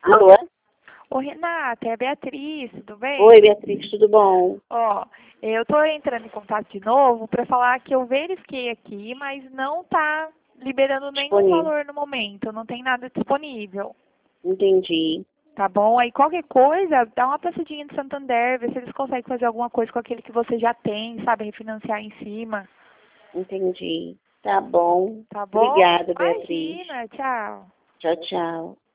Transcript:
Alô? Ô, Renata, é a Beatriz, tudo bem? Oi, Beatriz, tudo bom? Ó, eu tô entrando em contato de novo para falar que eu verifiquei aqui, mas não tá liberando nenhum Disponível. valor no momento, não tem nada disponível, Entendi. tá bom? Aí qualquer coisa, dá uma passadinha de Santander, vê se eles conseguem fazer alguma coisa com aquele que você já tem, sabe, refinanciar em cima, Entendi. Tá bom. tá bom? Obrigada, Beatriz. Imagina, tchau. Tchau, tchau.